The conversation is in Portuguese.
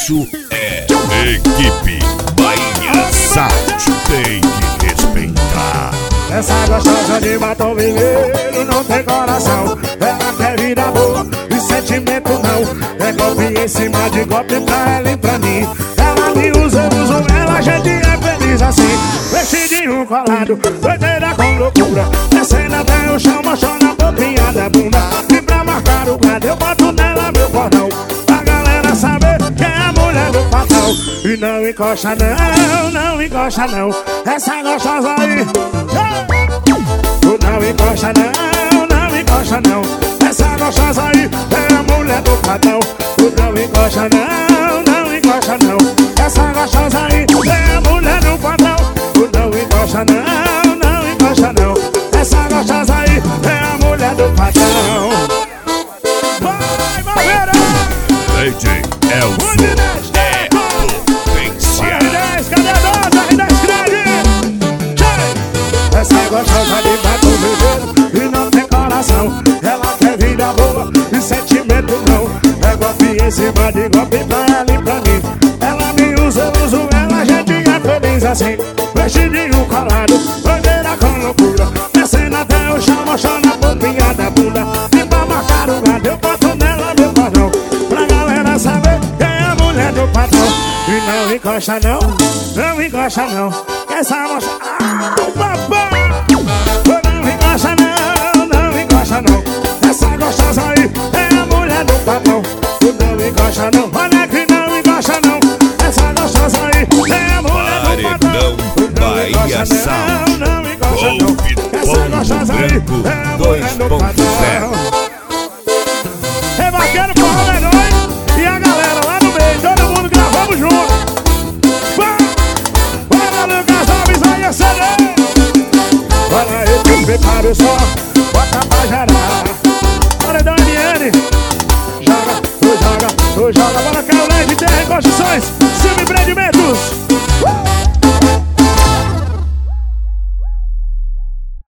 Isso é Equipe Bahia Sound, tem que respeitar. Essa gostosa de batom vermelho não tem coração. Ela quer vida boa e sentimento não. É golpe em cima de golpe pra ela e pra mim. Ela me usa, eu uso ela, a gente é feliz assim. Vestidinho colado, doideira com loucura. Descendo até o chão, mostrando a bobinha da bunda. E pra marcar o gado eu boto nela meu cordão, pra galera saber que é a mulher do patrão. E não encosta não, não encosta não. Essa gostosa aí não encosta não, não encosta não. Essa gostosa aí é a mulher do patrão. Não encosta não, não encosta não. Essa gostosa aí é a mulher do patrão. Não encosta não, não encosta não. Essa gostosa aí é a mulher do patrão. Vai, Malveira! DJ Elson é potência. Cadê a dose? R10 grande! Essa gostosa de batom vermelho e não tem coração. Ela quer vida boa e sentimento não. É golpe em cima de golpe pra ela e pra mim. Ela me usa, eu uso ela, a gente é feliz assim. Vestidinho colado, bandeira com loucura. Descendo até o chão, mostrando a bobinha da bunda. E pra marcar o gado eu boto nela meu cordão, pra galera saber quem é a mulher do patrão. E não encosta não, não encosta não. Essa moça... papai! Não encosta não, não encosta não. Essa gostosa aí é a mulher do patrão. Não encosta não, olha que não encosta não. Essa gostosa aí é a mulher do patrão. Bahia Sound, não encosta não. Essa gostosa aí é a mulher do patrão.